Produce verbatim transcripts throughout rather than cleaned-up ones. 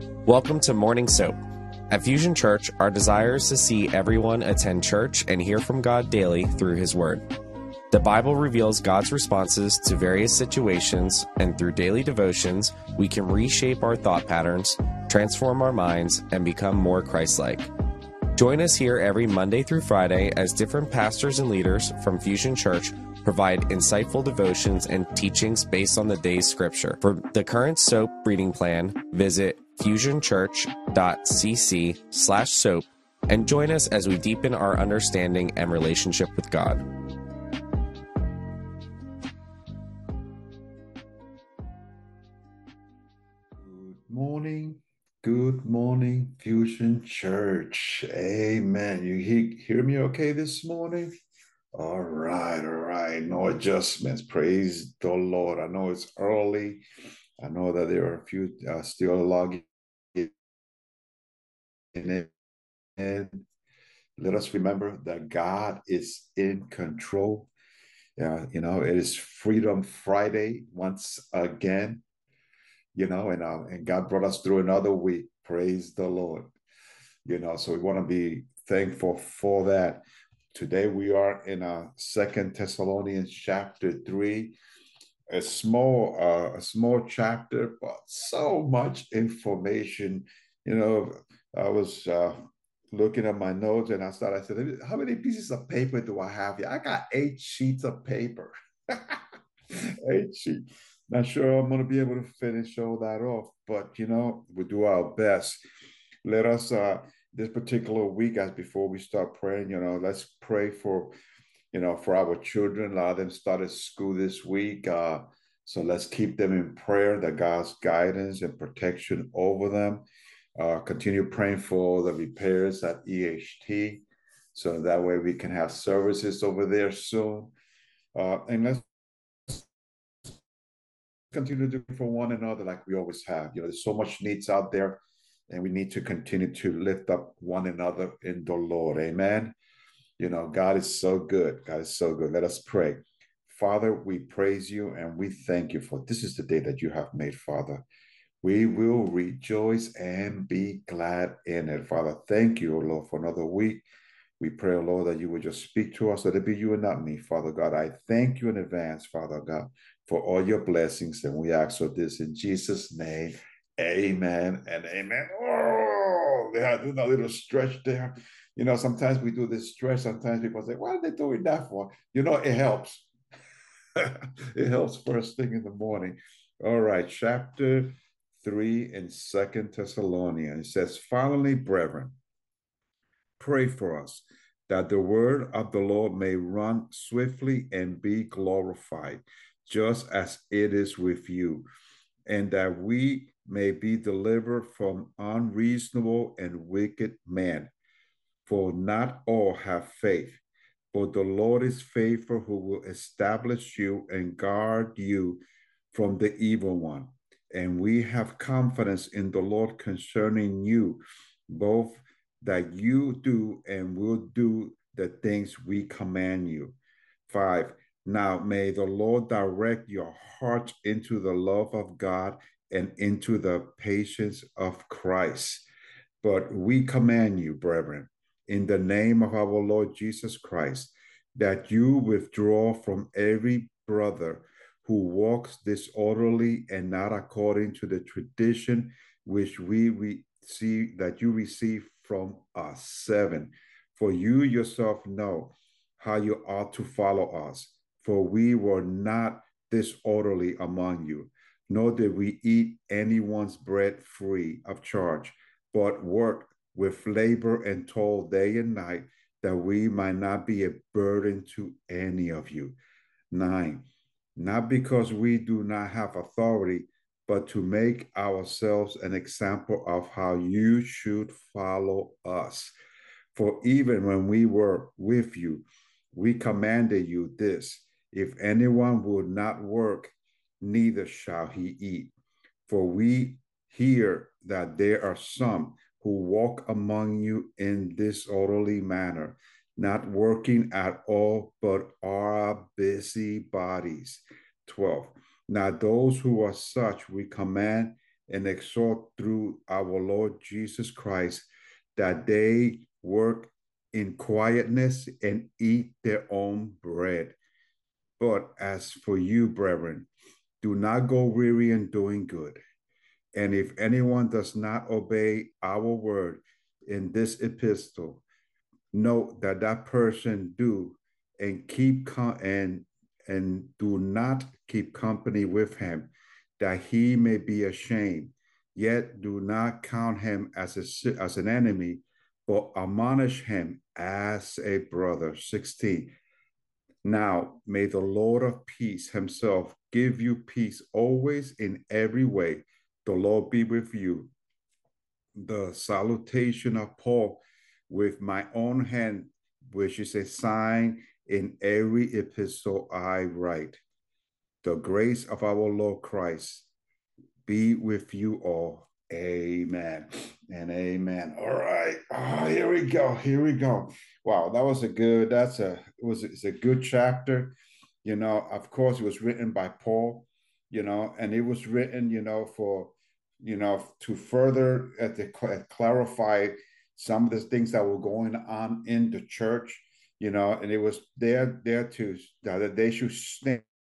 Welcome to Morning Soap. At Fusion Church, our desire is to see everyone attend church and hear from God daily through His Word. The Bible reveals God's responses to various situations, and through daily devotions, we can reshape our thought patterns, transform our minds, and become more Christ-like. Join us here every Monday through Friday as different pastors and leaders from Fusion Church provide insightful devotions and teachings based on the day's scripture. For the current soap reading plan, visit fusionchurch.cc slash soap and join us as we deepen our understanding and relationship with God. Good morning. Good morning, Fusion Church. Amen. You he- hear me okay this morning? All right, all right. No adjustments. Praise the Lord. I know it's early. I know that there are a few uh, still logging in. And let us remember that God is in control. Yeah, you know, it is Freedom Friday once again. You know, and uh, and God brought us through another week. Praise the Lord. You know, so we want to be thankful for that. Today we are in uh, Second Thessalonians chapter three, a small uh, a small chapter, but so much information. You know, I was uh, looking at my notes and I started. I said, "How many pieces of paper do I have here? I got eight sheets of paper." Eight sheets. Not sure I'm going to be able to finish all that off, but you know, we do our best. Let us uh, this particular week, as before we start praying, you know, let's pray for, you know, for our children. A lot of them started school this week. Uh, so let's keep them in prayer, that God's guidance and protection over them. Uh, continue praying for the repairs at E H T. So that way we can have services over there soon. Uh, and let's continue to do for one another like we always have. You know, there's so much needs out there, and we need to continue to lift up one another in the Lord. Amen. You know, God is so good. God is so good. Let us pray. Father, we praise you and we thank you for this is the day that you have made, Father. We will rejoice and be glad in it. Father, thank you, Lord, for another week. We pray, Lord, that you would just speak to us, let it be you and not me, Father God. I thank you in advance, Father God, for all your blessings, and we ask for this in Jesus' name. Amen and amen. Oh, they had a little stretch there. You know, sometimes we do this stretch. Sometimes people say, what are they doing that for? You know, it helps. It helps first thing in the morning. All right, chapter three in Second Thessalonians. It says, finally, brethren, pray for us that the word of the Lord may run swiftly and be glorified, just as it is with you, and that we may be delivered from unreasonable and wicked men. For not all have faith, but the Lord is faithful, who will establish you and guard you from the evil one. And we have confidence in the Lord concerning you, both that you do and will do the things we command you. Five, now may the Lord direct your hearts into the love of God and into the patience of Christ. But we command you, brethren, in the name of our Lord Jesus Christ, that you withdraw from every brother who walks disorderly and not according to the tradition which we receive, that you receive from us. Seven, for you yourself know how you ought to follow us, for we were not disorderly among you, nor did we eat anyone's bread free of charge, but worked with labor and toil day and night, that we might not be a burden to any of you. Nine, not because we do not have authority, but to make ourselves an example of how you should follow us. For even when we were with you, we commanded you this: if anyone would not work, neither shall he eat. For we hear that there are some who walk among you in disorderly manner, not working at all, but are busybodies. twelve. Now those who are such we command and exhort through our Lord Jesus Christ that they work in quietness and eat their own bread. But as for you, brethren, do not go weary in doing good. And if anyone does not obey our word in this epistle, note that that person do and keep com- and and do not keep company with him, that he may be ashamed. Yet do not count him as a as an enemy, but admonish him as a brother. sixteen. Now may the Lord of peace himself give you peace always in every way. The Lord be with you. The salutation of Paul with my own hand, which is a sign in every epistle I write. The grace of our Lord Christ be with you all. Amen and amen. All right. Oh, here we go. Here we go. Wow, that was a good, that's a, it was, it's a good chapter. You know, of course, it was written by Paul, you know, and it was written, you know, for, you know, to further uh, to clarify some of the things that were going on in the church, you know, and it was there, there to, that they should stand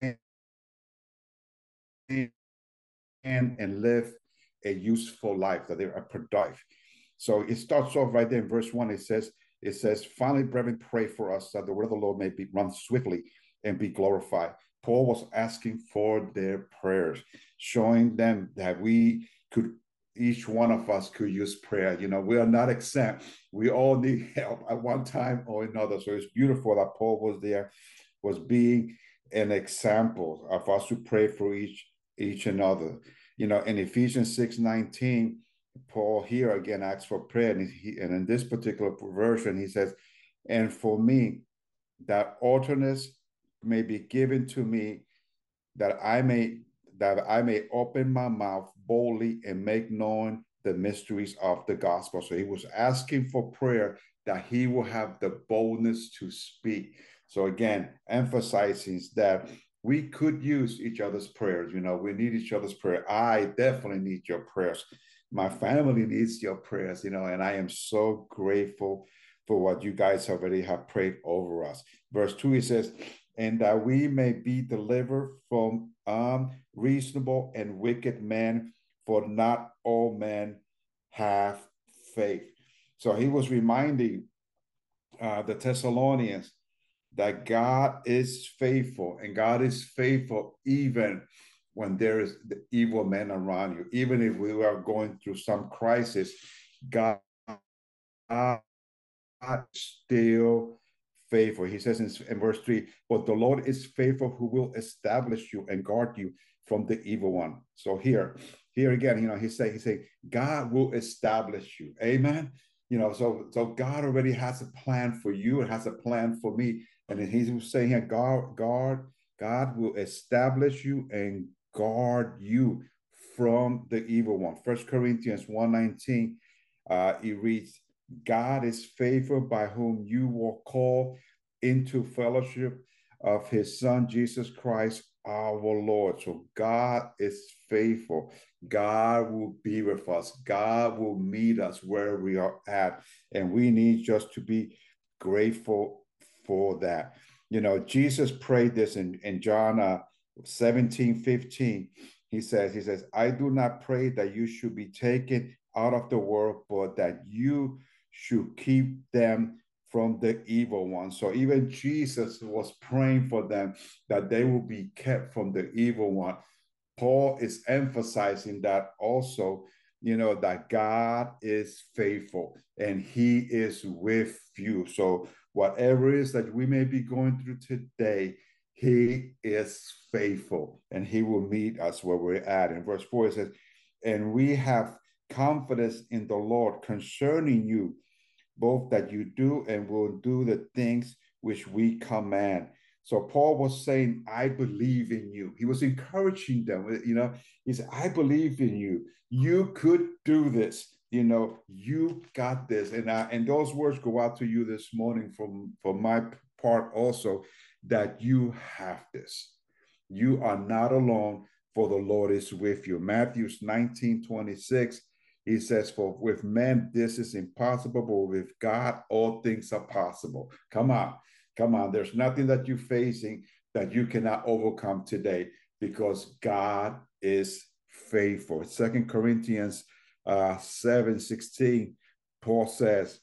and live a useful life, that they are productive. So it starts off right there in verse one. It says, it says, finally, brethren, pray for us that the word of the Lord may be run swiftly and be glorified. Paul was asking for their prayers, showing them that we could, each one of us could use prayer. You know, we are not exempt. We all need help at one time or another. So it's beautiful that Paul was there, was being an example of us to pray for each each another. You know, in Ephesians six nineteen, Paul here again asks for prayer. And, he, and in this particular version, he says, and for me, that alterness may be given to me, that I may that I may open my mouth boldly and make known the mysteries of the gospel. So he was asking for prayer that he will have the boldness to speak. So again, emphasizing that we could use each other's prayers. You know, we need each other's prayer. I definitely need your prayers. My family needs your prayers, you know, and I am so grateful for what you guys already have prayed over us. Verse two, he says, and that we may be delivered from unreasonable and wicked men, for not all men have faith. So he was reminding uh, the Thessalonians that God is faithful, and God is faithful even when there is the evil men around you. Even if we are going through some crisis, God, God still faithful. He says in, in verse three, but the Lord is faithful, who will establish you and guard you from the evil one. So here, here again, you know, he say, he say, God will establish you. Amen. You know, so so God already has a plan for you. It has a plan for me. And then he's saying here, God, God, God will establish you and guard you from the evil one. First Corinthians one nineteen, uh, it reads, God is faithful, by whom you were called into fellowship of his son, Jesus Christ, our Lord. So God is faithful. God will be with us. God will meet us where we are at. And we need just to be grateful for that. You know, Jesus prayed this in, in John uh, seventeen fifteen. He says, he says, I do not pray that you should be taken out of the world, but that you should keep them from the evil one. So even Jesus was praying for them that they will be kept from the evil one. Paul is emphasizing that also, you know, that God is faithful and he is with you. So whatever it is that we may be going through today, he is faithful and he will meet us where we're at. In verse four, it says, and we have confidence in the Lord concerning you, both that you do and will do the things which we command. So Paul was saying, I believe in you. He was encouraging them, you know, he said, I believe in you. You could do this. You know, you got this. And I, and those words go out to you this morning from, from my part also, that you have this. You are not alone. for the Lord is with you. Matthew nineteen twenty-six, he says, for with men this is impossible, but with God all things are possible. Come on, come on. There's nothing that you're facing that you cannot overcome today, because God is faithful. Second Corinthians uh, seven sixteen, Paul says,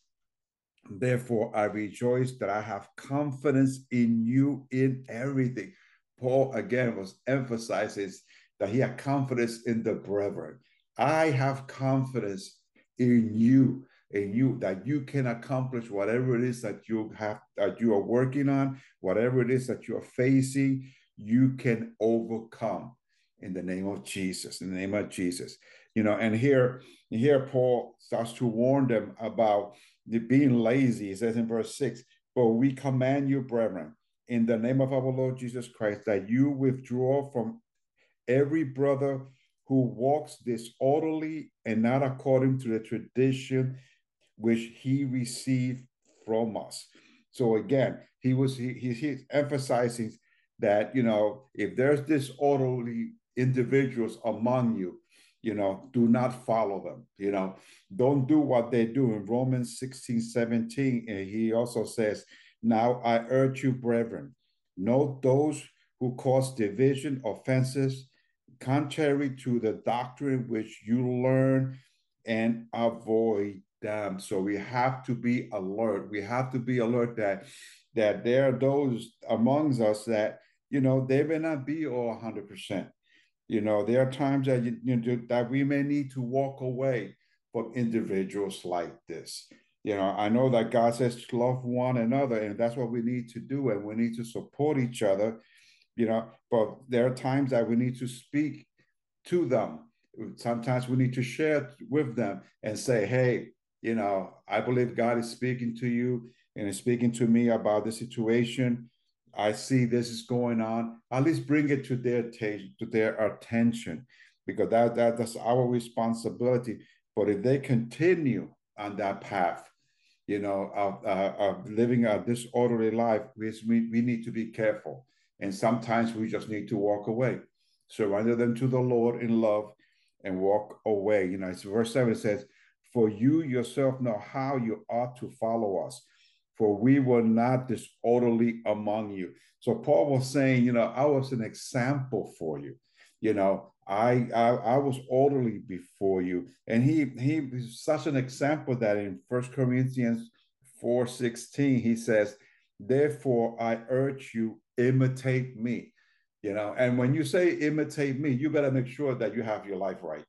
therefore I rejoice that I have confidence in you in everything. Paul again was emphasizing that he had confidence in the brethren. I have confidence in you, in you, that you can accomplish whatever it is that you have, that you are working on, whatever it is that you are facing, you can overcome in the name of Jesus, in the name of Jesus. You know, and here, here Paul starts to warn them about the being lazy. He says in verse six, but we command you, brethren, in the name of our Lord Jesus Christ, that you withdraw from every brother who walks disorderly and not according to the tradition which he received from us. So again, he was he, he, he's emphasizing that, you know, if there's disorderly individuals among you, you know, do not follow them. You know, don't do what they do. In Romans sixteen seventeen, and he also says, now I urge you, brethren, note those who cause division, offenses, contrary to the doctrine which you learn, and avoid them. So we have to be alert. We have to be alert that that there are those amongst us that, you know, they may not be all one hundred percent. You know, there are times that you, you know, that we may need to walk away from individuals like this. You know, I know that God says to love one another, and that's what we need to do, and we need to support each other. You know, but there are times that we need to speak to them. Sometimes we need to share with them and say, hey, you know, I believe God is speaking to you and is speaking to me about the situation. I see this is going on. At least bring it to their t- to their attention, because that, that that's our responsibility. But if they continue on that path, you know, of, uh, of living a disorderly life, we, we need to be careful. And sometimes we just need to walk away, surrender them to the Lord in love, and walk away. You know, it's verse seven says, for you yourself know how you ought to follow us, for we were not disorderly among you. So Paul was saying, you know, I was an example for you. You know, I I, I was orderly before you. And he he is such an example that in First Corinthians four sixteen, he says, therefore I urge you, imitate me. You know, and when you say imitate me, you better make sure that you have your life right.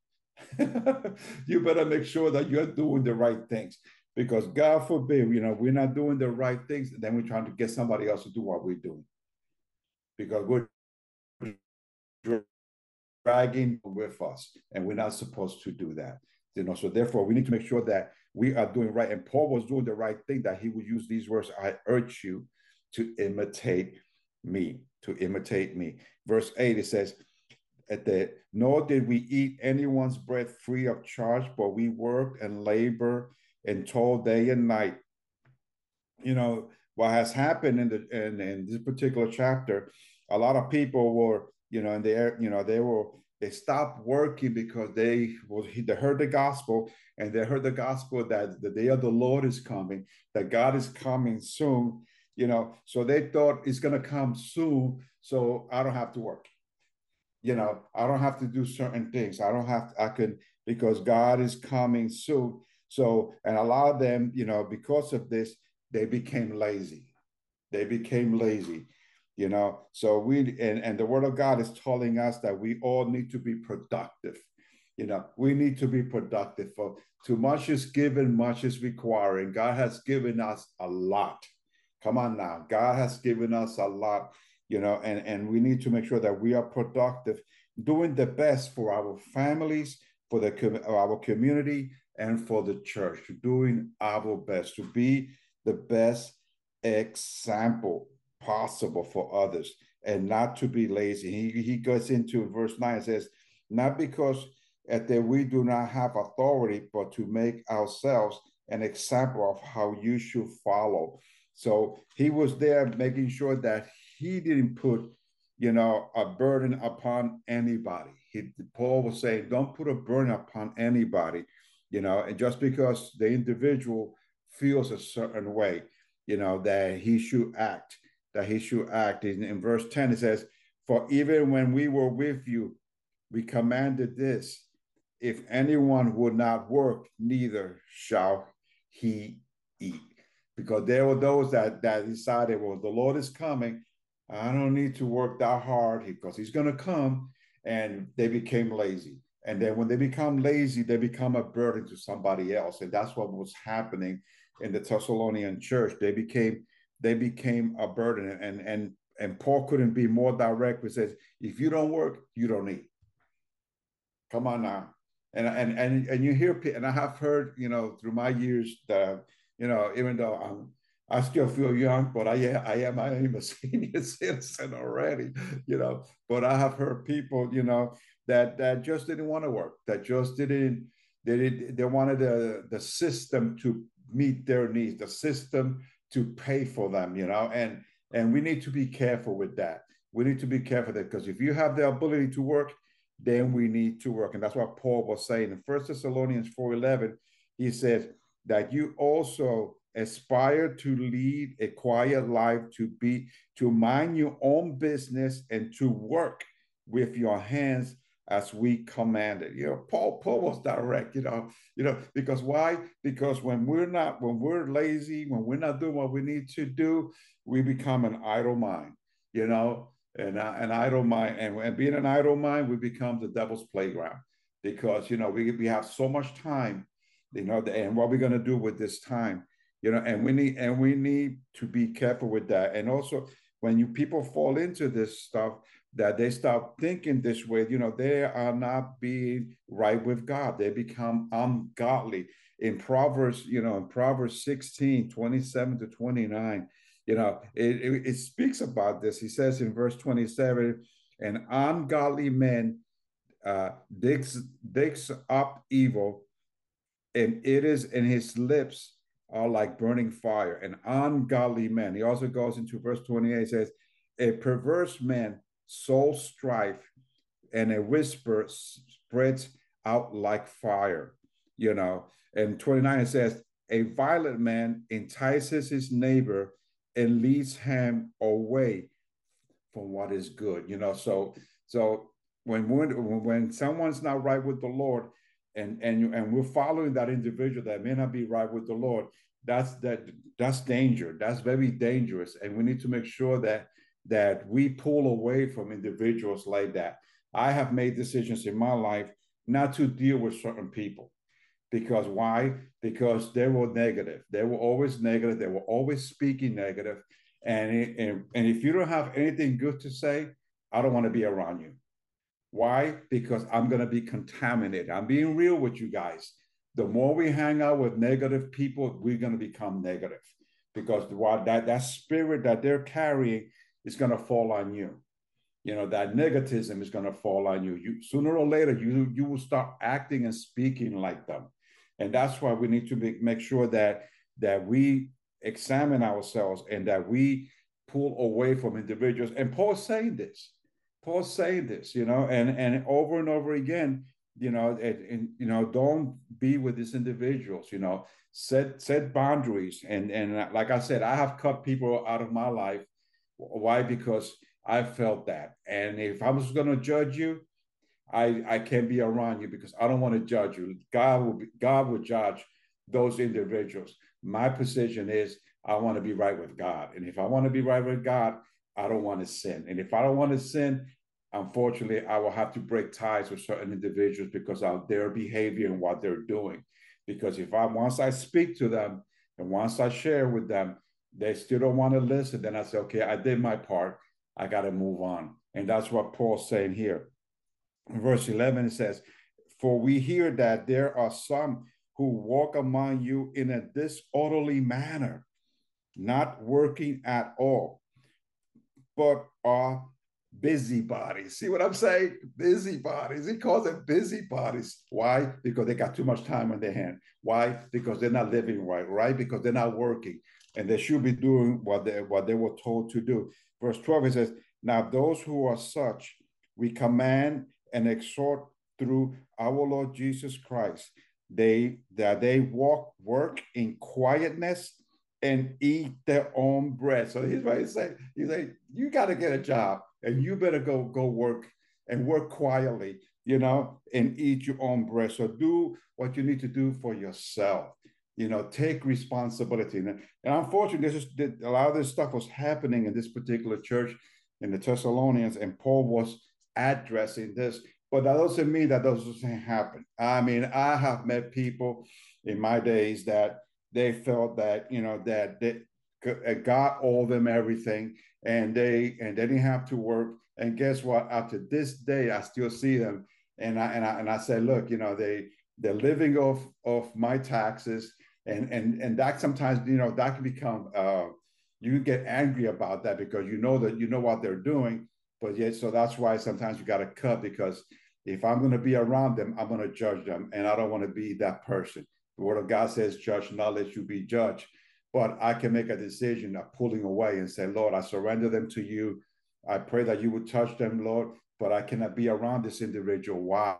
You better make sure that you're doing the right things, because God forbid, you know, we're not doing the right things, and then we're trying to get somebody else to do what we're doing, because we're dragging with us, and we're not supposed to do that. You know, so therefore we need to make sure that we are doing right. And Paul was doing the right thing, that he would use these words, I urge you to imitate me, to imitate me. Verse eight, it says, at the nor did we eat anyone's bread free of charge, but we worked and labored and toiled day and night. You know, what has happened in the in, in this particular chapter, a lot of people were, you know, and they, you know, they were they stopped working because they well, they heard the gospel, and they heard the gospel that the day of the Lord is coming, that God is coming soon. You know, so they thought it's going to come soon, so I don't have to work. You know, I don't have to do certain things. I don't have to, I can, because God is coming soon. So, and a lot of them, you know, because of this, they became lazy. They became lazy, you know. So we, and, and the word of God is telling us that we all need to be productive. You know, we need to be productive. For too much is given, much is required. And God has given us a lot. Come on now. God has given us a lot, you know, and, and we need to make sure that we are productive, doing the best for our families, for the our community, and for the church, doing our best to be the best example possible for others, and not to be lazy. He, he goes into verse nine and says, not because that we do not have authority, but to make ourselves an example of how you should follow. So he was there making sure that he didn't put, you know, a burden upon anybody. He, Paul was saying, don't put a burden upon anybody, you know, and just because the individual feels a certain way, you know, that he should act, that he should act. In, in verse ten, it says, for even when we were with you, we commanded this, if anyone would not work, neither shall he eat. Because there were those that, that decided, well, the Lord is coming. I don't need to work that hard because he's going to come. And they became lazy. And then when they become lazy, they become a burden to somebody else. And that's what was happening in the Thessalonian church. They became they became a burden. And and and Paul couldn't be more direct. He says, if you don't work, you don't eat. Come on now. And and and and you hear, and I have heard, you know, through my years that, you know, even though I'm I still feel young, but I am I am I am a senior citizen already, you know. But I have heard people, you know, that that just didn't want to work, that just didn't they did they wanted the the system to meet their needs, the system to pay for them, you know, and and we need to be careful with that. We need to be careful that because if you have the ability to work, then we need to work. And that's what Paul was saying in First Thessalonians four eleven. He says that you also aspire to lead a quiet life, to be to mind your own business and to work with your hands as we commanded. You know, Paul Paul was direct, you know, you know, because why? Because when we're not, when we're lazy, when we're not doing what we need to do, we become an idle mind, you know, and uh, an idle mind, and, and being an idle mind, we become the devil's playground because you know we we have so much time, you know, and what we're going to do with this time, you know, and we need and we need to be careful with that. And also, when you people fall into this stuff, that they start thinking this way, you know, they are not being right with God. They become ungodly. In Proverbs, you know, in Proverbs sixteen, twenty-seven to twenty-nine, you know, it, it, it speaks about this. He says in verse twenty-seven, an ungodly man uh, digs, digs up evil, and it is in his lips are like burning fire. An ungodly man. He also goes into verse twenty-eight, says, a perverse man sows strife, and a whisper spreads out like fire. You know, and twenty-nine it says, a violent man entices his neighbor and leads him away from what is good. You know, so so when when when someone's not right with the Lord, and and and we're following that individual that may not be right with the Lord, that's that that's danger. That's very dangerous, and we need to make sure that that we pull away from individuals like that. I have made decisions in my life not to deal with certain people. Because why? Because they were negative. They were always negative. They were always speaking negative. And, and, and if you don't have anything good to say, I don't want to be around you. Why? Because I'm going to be contaminated. I'm being real with you guys. The more we hang out with negative people, we're going to become negative. Because that, that spirit that they're carrying is going to fall on you. You know, that negativism is going to fall on you. You sooner or later, you, you will start acting and speaking like them. And that's why we need to make, make sure that that we examine ourselves and that we pull away from individuals. And Paul's saying this. Paul's saying this, you know, and, and over and over again, you know, and, and you know, don't be with these individuals, you know, set set boundaries. And and like I said, I have cut people out of my life. Why? Because I felt that. And if I was going to judge you, I, I can't be around you because I don't want to judge you. God will be, God will judge those individuals. My position is I want to be right with God. And if I want to be right with God, I don't want to sin. And if I don't want to sin, unfortunately, I will have to break ties with certain individuals because of their behavior and what they're doing. Because if I once I speak to them and once I share with them, they still don't want to listen, then I say, okay, I did my part. I got to move on. And that's what Paul's saying here. Verse eleven says, for we hear that there are some who walk among you in a disorderly manner, not working at all, but are busybodies. See what I'm saying? Busybodies. He calls them busybodies. Why? Because they got too much time on their hand. Why? Because they're not living right, right? Because they're not working. And they should be doing what they, what they were told to do. Verse twelve, it says, Now, those who are such, we command and exhort through our Lord Jesus Christ, they that they walk, work in quietness and eat their own bread. So he's what he say. He's like, you got to get a job and you better go go work and work quietly, you know, and eat your own bread. So do what you need to do for yourself. You know, take responsibility. And, and unfortunately, this is a lot of this stuff was happening in this particular church in the Thessalonians, and Paul was addressing this. But that doesn't mean that doesn't happen. I mean, I have met people in my days that they felt that, you know, that they, God owed them everything, and they and they didn't have to work. And guess what? After this day, I still see them, and I and I and I say, look, you know, they they're living off of my taxes, and and and that sometimes, you know, that can become uh, you get angry about that because you know that you know what they're doing, but yet so that's why sometimes you got to cut, because if I'm going to be around them, I'm going to judge them, and I don't want to be that person. The word of God says, judge not, let you be judged. But I can make a decision of pulling away and say, Lord, I surrender them to you. I pray that you would touch them, Lord, but I cannot be around this individual. Why?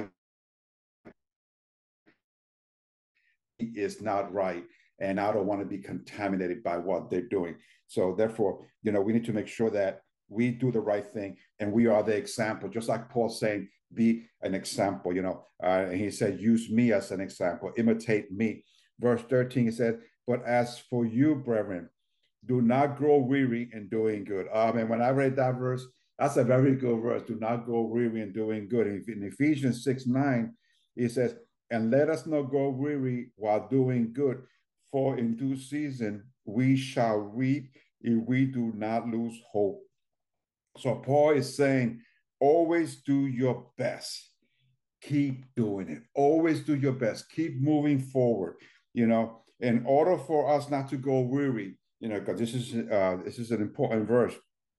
Is not right, and I don't want to be contaminated by what they're doing. So therefore, you know, we need to make sure that we do the right thing and we are the example, just like Paul saying, be an example, you know. Uh, and he said, use me as an example, imitate me. Verse thirteen, he said, but as for you, brethren, do not grow weary in doing good. I mean, when I read that verse, that's a very good verse. Do not grow weary in doing good. In, in Ephesians six nine, he says, and let us not grow weary while doing good, for in due season we shall reap if we do not lose hope. So Paul is saying, always do your best. Keep doing it. Always do your best. Keep moving forward. You know, in order for us not to go weary, you know, because this is uh, this is an important verse.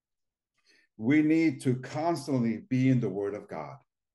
We need to constantly be in the Word of God,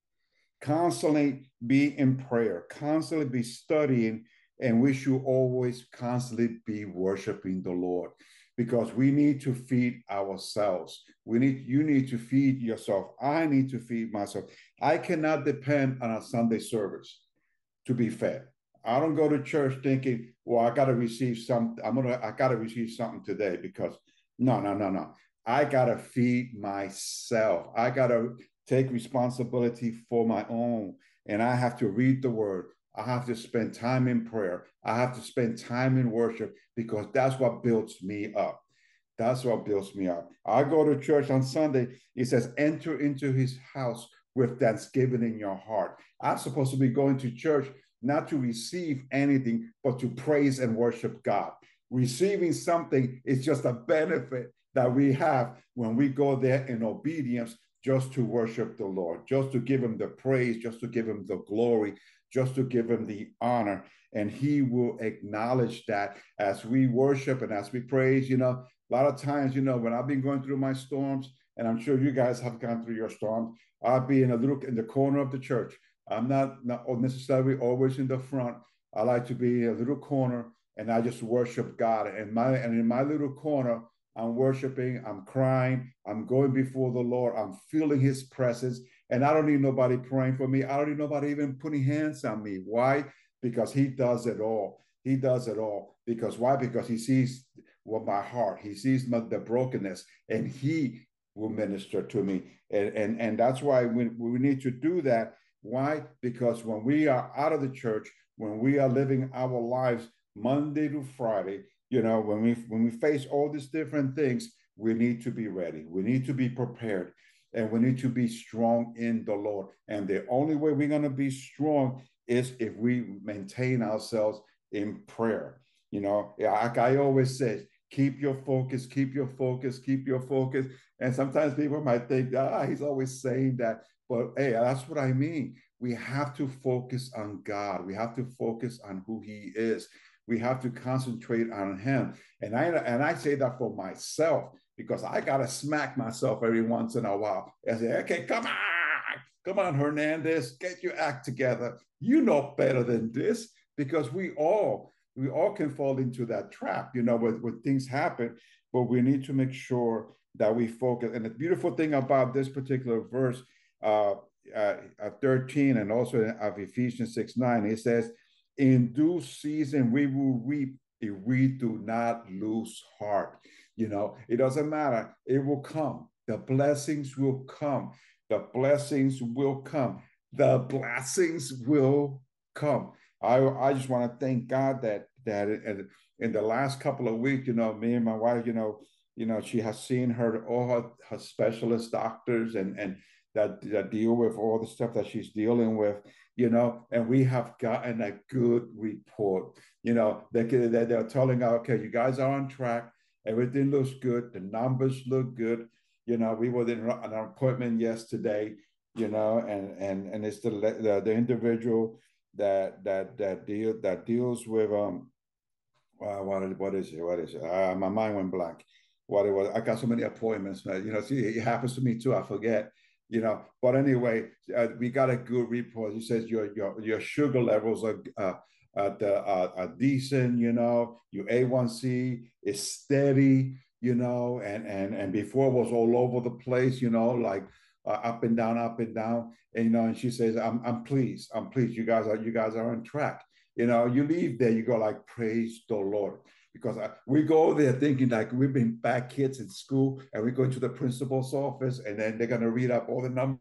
constantly be in prayer, constantly be studying, and we should always constantly be worshiping the Lord, because we need to feed ourselves. We need, you need to feed yourself. I need to feed myself. I cannot depend on a Sunday service to be fed. I don't go to church thinking, well, I got to receive some, I'm gonna, I got to receive something today, because no, no, no, no. I got to feed myself. I got to take responsibility for my own. And I have to read the word. I have to spend time in prayer. I have to spend time in worship, because that's what builds me up. That's what builds me up. I go to church on Sunday. It says, enter into his house with thanksgiving in your heart. I'm supposed to be going to church not to receive anything, but to praise and worship God. Receiving something is just a benefit that we have when we go there in obedience, just to worship the Lord, just to give him the praise, just to give him the glory, just to give him the honor. And he will acknowledge that as we worship and as we praise. You know, a lot of times, you know, when I've been going through my storms, and I'm sure you guys have gone through your storms, I'll be in a little in the corner of the church. I'm not, not necessarily always in the front. I like to be in a little corner, and I just worship God. And my and in my little corner, I'm worshiping, I'm crying, I'm going before the Lord, I'm feeling his presence, and I don't need nobody praying for me. I don't need nobody even putting hands on me. Why? Because he does it all. He does it all. Because why? Because he sees what my heart, he sees my, the brokenness, and he will minister to me. And, and, and that's why we, we need to do that. Why? Because when we are out of the church, when we are living our lives Monday to Friday, you know, when we when we face all these different things, we need to be ready. We need to be prepared, and we need to be strong in the Lord. And the only way we're going to be strong is if we maintain ourselves in prayer. You know, like I always say, keep your focus, keep your focus, keep your focus. And sometimes people might think, ah, he's always saying that. But hey, that's what I mean. We have to focus on God. We have to focus on who he is. We have to concentrate on him. And I and I say that for myself, because I gotta smack myself every once in a while and say, okay, come on, come on, Hernandez, get your act together. You know better than this, because we all we all can fall into that trap, you know, when, when things happen. But we need to make sure that we focus. And the beautiful thing about this particular verse, uh, uh, uh, thirteen, and also of Ephesians six nine, it says, in due season we will reap if we do not lose heart. You know, it doesn't matter. It will come. The blessings will come. The blessings will come. The blessings will come. I, I just want to thank God that that in, in the last couple of weeks, you know, me and my wife, you know, you know, she has seen her all her, her specialist doctors and and that, that deal with all the stuff that she's dealing with, you know, and we have gotten a good report. You know, they, they, they're telling us, okay, you guys are on track. Everything looks good. The numbers look good. You know, we were in an appointment yesterday, you know, and and and it's the the, the individual that that that deal that deals with um uh, what what is it? What is it? Uh, my mind went blank. What it was? I got so many appointments, man. You know, see, it happens to me too. I forget. You know, but anyway, uh, we got a good report. He says your your your sugar levels are uh, at the, uh, are decent. You know, your A one C is steady. You know, and and and before it was all over the place. You know, like uh, up and down, up and down. And you know, and she says, "I'm I'm pleased. I'm pleased. You guys are you guys are on track." You know, you leave there, you go like, praise the Lord. Because I, we go there thinking like we've been bad kids in school and we go to the principal's office and then they're going to read up all the numbers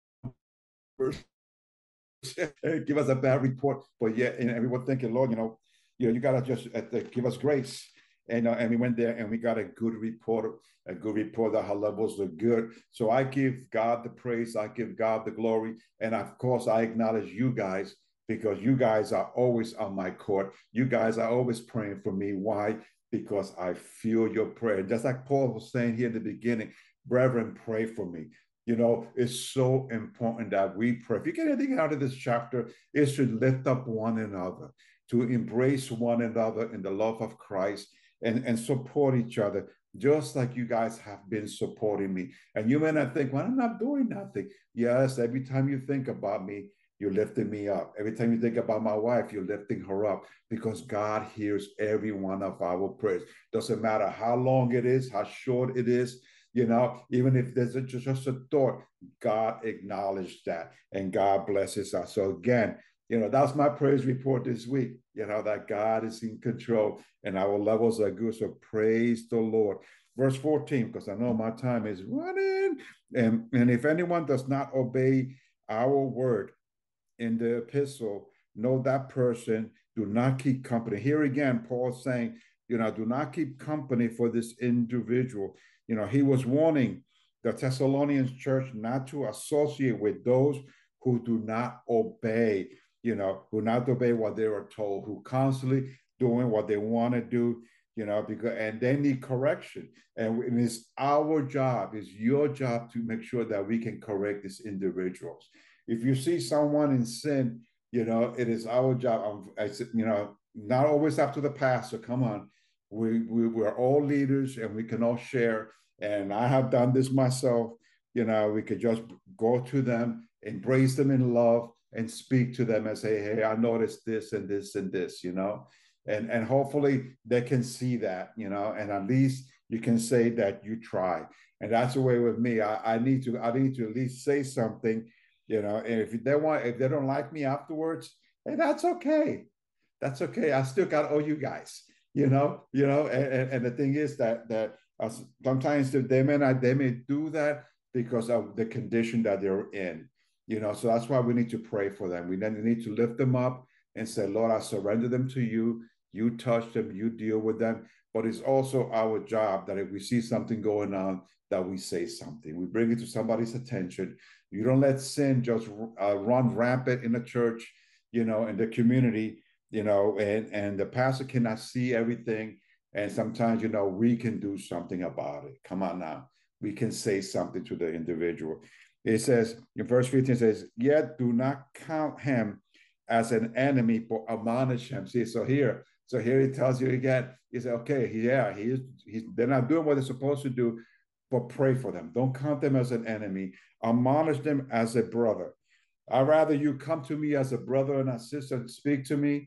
and give us a bad report. But yeah, and, and we were thinking, Lord, you know, you know, you got to just uh, give us grace. And, uh, and we went there and we got a good report, a good report that her levels are good. So I give God the praise. I give God the glory. And of course, I acknowledge you guys because you guys are always on my court. You guys are always praying for me. Why? Because I feel your prayer. Just like Paul was saying here in the beginning, brethren, pray for me. You know, it's so important that we pray. If you get anything out of this chapter, it should lift up one another, to embrace one another in the love of Christ and, and support each other, just like you guys have been supporting me. And you may not think, well, I'm not doing nothing. Yes, every time you think about me, you're lifting me up. Every time you think about my wife, you're lifting her up because God hears every one of our prayers. Doesn't matter how long it is, how short it is, you know, even if there's a, just a thought, God acknowledged that and God blesses us. So again, you know, that's my praise report this week, you know, that God is in control and our levels are good. So praise the Lord. Verse fourteen, because I know my time is running. And, and if anyone does not obey our word in the epistle, know that person, do not keep company. Here again, Paul's saying, you know, do not keep company for this individual. You know, he was warning the Thessalonians church not to associate with those who do not obey, you know, who not obey what they were told, who constantly doing what they want to do, you know, because and they need correction. And it's our job, it's your job to make sure that we can correct these individuals. If you see someone in sin, you know, it is our job. I, you know, not always up to the pastor. Come on, we, we we're all leaders and we can all share. And I have done this myself. You know, we could just go to them, embrace them in love, and speak to them and say, "Hey, I noticed this and this and this." You know, and and hopefully they can see that. You know, and at least you can say that you try. And that's the way with me. I, I need to I need to at least say something. You know, and if they want, if they don't like me afterwards, hey, that's okay. That's okay. I still got to owe you guys. You know, you know, and, and the thing is that that uh, sometimes they may not, they may do that because of the condition that they're in. You know, so that's why we need to pray for them. We then need to lift them up and say, Lord, I surrender them to you. You touch them, you deal with them. But it's also our job that if we see something going on, that we say something. We bring it to somebody's attention. You don't let sin just uh, run rampant in the church, you know, in the community, you know, and, and the pastor cannot see everything. And sometimes, you know, we can do something about it. Come on now. We can say something to the individual. It says, in verse fifteen, it says, yet do not count him as an enemy, but admonish him. See, so here, so here he tells you again, he said, okay, yeah, he is, he's, they're not doing what they're supposed to do, but pray for them. Don't count them as an enemy. Admonish them as a brother. I'd rather you come to me as a brother and a sister and speak to me,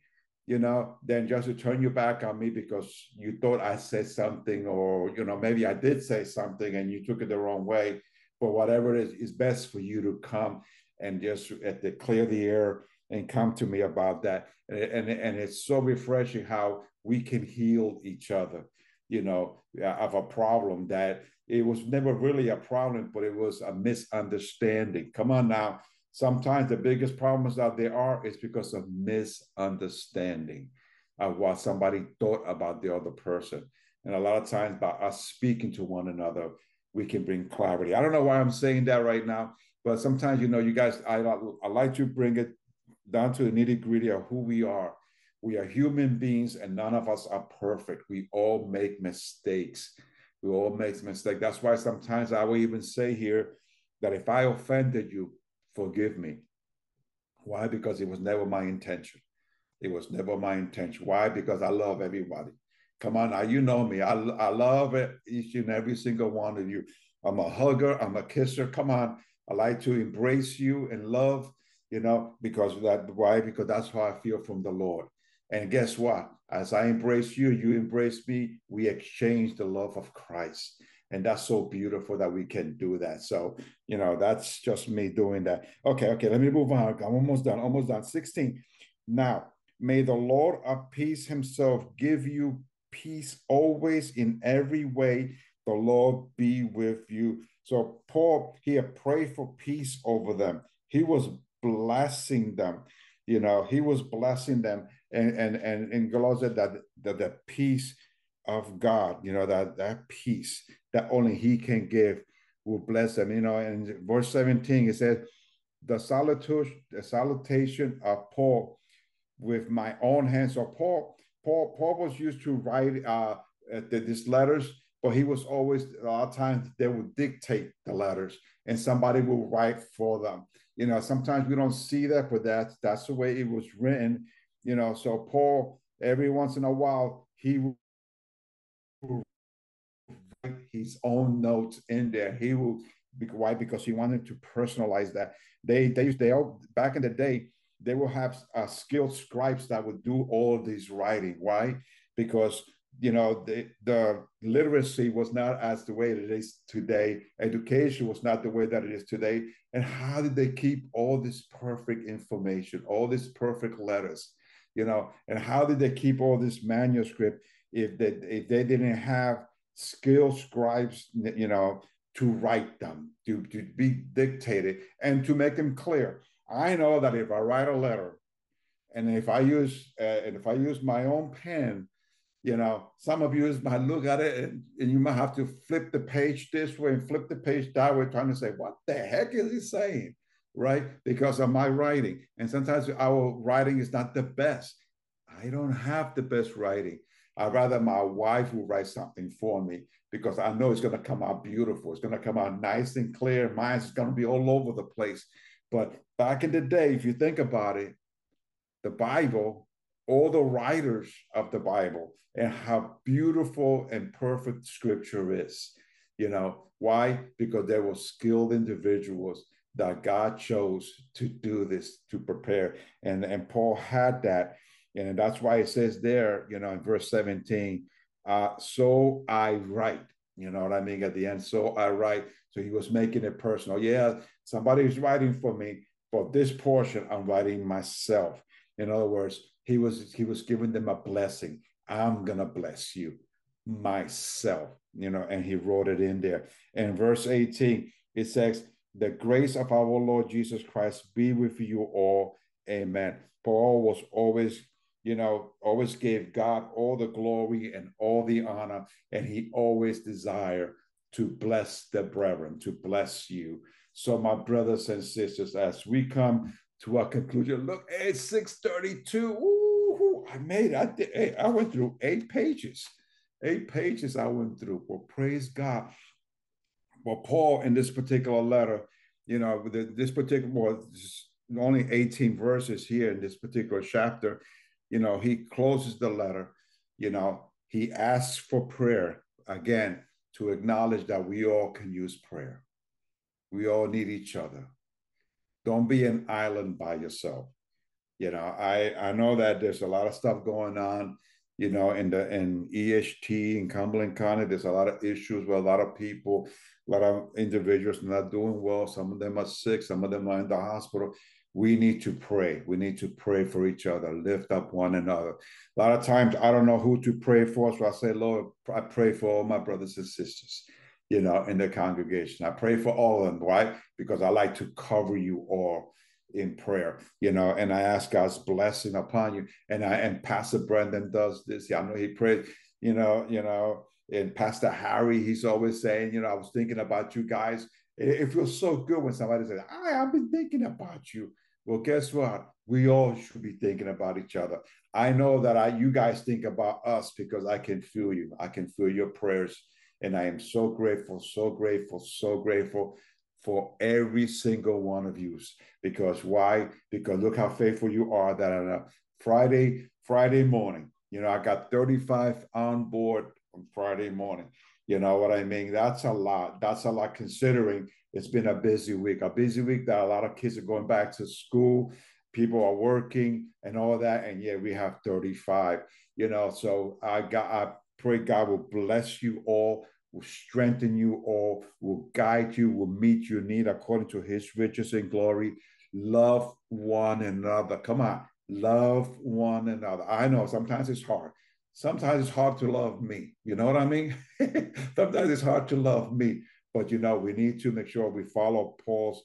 you know, than just to turn your back on me because you thought I said something, or, you know, maybe I did say something and you took it the wrong way. But whatever it is, it's best for you to come and just at the clear the air and come to me about that. And, and, and it's so refreshing how we can heal each other, you know, of a problem that it was never really a problem, but it was a misunderstanding. Come on now. Sometimes the biggest problems that there are is because of misunderstanding of what somebody thought about the other person. And a lot of times by us speaking to one another, we can bring clarity. I don't know why I'm saying that right now, but sometimes, you know, you guys, I, I like to bring it down to the nitty gritty of who we are. We are human beings and none of us are perfect. We all make mistakes. We all make mistakes. That's why sometimes I will even say here that if I offended you, forgive me. Why? Because it was never my intention. It was never my intention. Why? Because I love everybody. Come on now, you know me. I, I love it, each and every single one of you. I'm a hugger. I'm a kisser. Come on. I like to embrace you in love, you know, because that, why? Because that's how I feel from the Lord. And guess what? As I embrace you, you embrace me. We exchange the love of Christ. And that's so beautiful that we can do that. So, you know, that's just me doing that. Okay, okay, let me move on. I'm almost done, almost done. sixteen. Now, may the Lord of peace himself give you peace always in every way. The Lord be with you. So Paul here prayed for peace over them. He was blessing them. You know, he was blessing them. And and and in Galatians that, that the peace of God, you know, that that peace that only he can give will bless them. You know, in verse seventeen, it says, the salutation, the salutation of Paul with my own hands. So Paul, Paul, Paul was used to write uh, the, these letters, but he was always, a lot of times they would dictate the letters and somebody will write for them. You know, sometimes we don't see that, but that's that's the way it was written. You know, so Paul, every once in a while, he will write his own notes in there. He will, why? Because he wanted to personalize that. They they used they all back in the day, they will have uh, skilled scribes that would do all of this writing. Why? Because you know the the literacy was not as the way it is today. Education was not the way that it is today. And how did they keep all this perfect information, all these perfect letters? You know, and how did they keep all this manuscript if they if they didn't have skilled scribes, you know, to write them, to, to be dictated, and to make them clear? I know that if I write a letter, and if I use uh, and if I use my own pen, you know, some of you might look at it and, and you might have to flip the page this way and flip the page that way, trying to say, what the heck is he saying? Right? Because of my writing. And sometimes our writing is not the best. I don't have the best writing. I'd rather my wife will write something for me because I know it's going to come out beautiful. It's going to come out nice and clear. Mine is going to be all over the place. But back in the day, if you think about it, the Bible, all the writers of the Bible, and how beautiful and perfect scripture is. You know, why? Because there were skilled individuals that God chose to do this, to prepare. And, and Paul had that. And that's why it says there, you know, in verse seventeen, uh, so I write, you know what I mean? At the end, so I write. So he was making it personal. Yeah, somebody's writing for me, but this portion I'm writing myself. In other words, he was he was giving them a blessing. I'm gonna bless you myself, you know, and he wrote it in there. And verse eighteen, it says, the grace of our Lord Jesus Christ be with you all. Amen. Paul was always, you know, always gave God all the glory and all the honor, and he always desired to bless the brethren, to bless you. So, my brothers and sisters, as we come to our conclusion, look, it's six thirty-two. Ooh, I made it. I, did, I went through eight pages. Eight pages I went through. Well, praise God. Well, Paul, in this particular letter, you know, this particular, well, only eighteen verses here in this particular chapter, you know, he closes the letter, you know, he asks for prayer again to acknowledge that we all can use prayer. We all need each other. Don't be an island by yourself. You know, I I know that there's a lot of stuff going on, you know, in the in E S T in Cumberland County. There's a lot of issues with a lot of people, a lot of individuals not doing well. Some of them are sick, some of them are in the hospital. We need to pray. We need to pray for each other, lift up one another. A lot of times I don't know who to pray for. So I say, Lord, I pray for all my brothers and sisters, you know, in the congregation. I pray for all of them, right? Because I like to cover you all in prayer, you know, and I ask God's blessing upon you. And I and Pastor Brendan does this. Yeah, I know he prays, you know, you know, and Pastor Harry, he's always saying, you know, I was thinking about you guys. It, it feels so good when somebody says, I, I've been thinking about you. Well, guess what? We all should be thinking about each other. I know that I you guys think about us because I can feel you. I can feel your prayers. And I am so grateful, so grateful, so grateful for every single one of you. Because why? Because look how faithful you are that on a Friday, Friday morning, you know, I got thirty-five on board on Friday morning. You know what I mean? That's a lot. That's a lot considering it's been a busy week, a busy week that a lot of kids are going back to school. People are working and all that. And yeah, we have thirty-five, you know, so I got, I pray God will bless you all, will strengthen you all, will guide you, will meet your need according to his riches and glory. Love one another. Come on, love one another. I know sometimes it's hard. Sometimes it's hard to love me. You know what I mean? Sometimes it's hard to love me. But, you know, we need to make sure we follow Paul's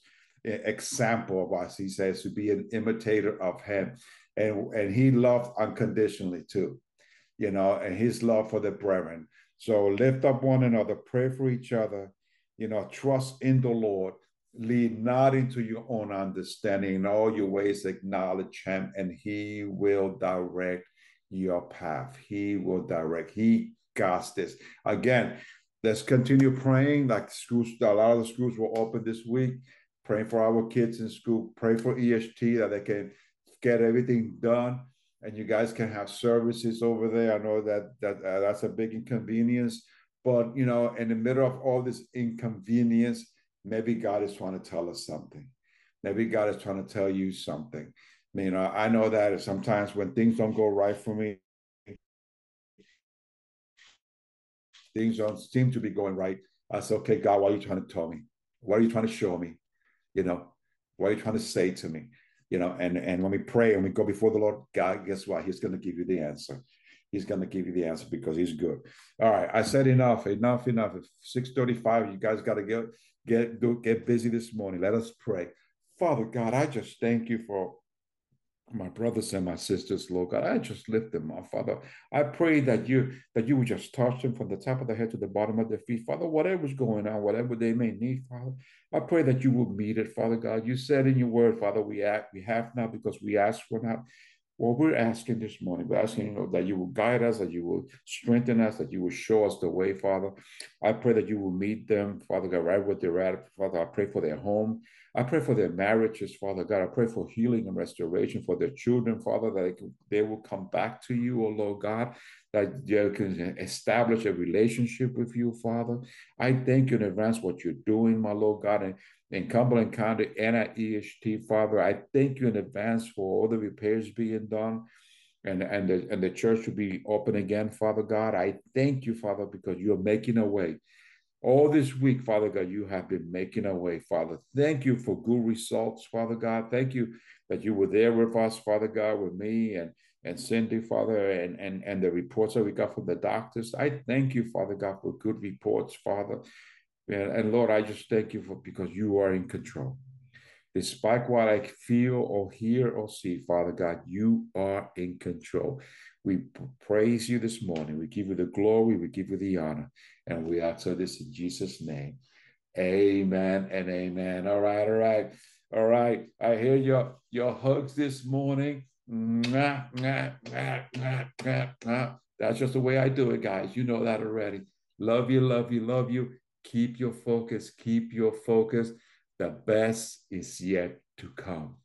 example of us. He says to be an imitator of him. And, and he loved unconditionally too, you know, and his love for the brethren. So lift up one another, pray for each other, you know, trust in the Lord, lead not into your own understanding. In all your ways, acknowledge him, and he will direct your path. He will direct. He got this. Again, let's continue praying. Like schools, a lot of the schools will open this week. Praying for our kids in school. Pray for E S T that they can get everything done, and you guys can have services over there. I know that that uh, that's a big inconvenience, but you know, in the middle of all this inconvenience, maybe God is trying to tell us something. Maybe God is trying to tell you something. I mean, I know that sometimes when things don't go right for me, things don't seem to be going right. I say, okay, God, what are you trying to tell me? What are you trying to show me? You know, what are you trying to say to me? You know, and, and when we pray and we go before the Lord, God, guess what? He's going to give you the answer. He's going to give you the answer because he's good. All right. I said enough, enough, enough. It's six thirty-five. You guys got to get, get, do, get busy this morning. Let us pray. Father God, I just thank you for my brothers and my sisters, Lord God. I just lift them up, Father. I pray that you that you would just touch them from the top of the head to the bottom of their feet, Father. Whatever's going on, whatever they may need, Father, I pray that you will meet it, Father God. You said in your word, Father, we act, we have not because we ask for not. Well, we're asking this morning, we're asking, you know, that you will guide us, that you will strengthen us, that you will show us the way, Father. I pray that you will meet them, Father God, right where they're at. Father, I pray for their home. I pray for their marriages, Father God. I pray for healing and restoration for their children, Father, that they will come back to you, oh Lord God, that they can establish a relationship with you, Father. I thank you in advance what you're doing, my Lord God, and in Cumberland County and at E S T, Father. I thank you in advance for all the repairs being done and, and, the, and the church will be open again, Father God. I thank you, Father, because you're making a way. All this week, Father God, you have been making a way, Father. Thank you for good results, Father God. Thank you that you were there with us, Father God, with me and, and Cindy, Father, and, and, and the reports that we got from the doctors. I thank you, Father God, for good reports, Father. And, and Lord, I just thank you for because you are in control. Despite what I feel or hear or see, Father God, you are in control. We praise you this morning. We give you the glory. We give you the honor. And we ask this in Jesus' name. Amen and amen. All right, all right, all right. I hear your, your hugs this morning. That's just the way I do it, guys. You know that already. Love you, love you, love you. Keep your focus. Keep your focus. The best is yet to come.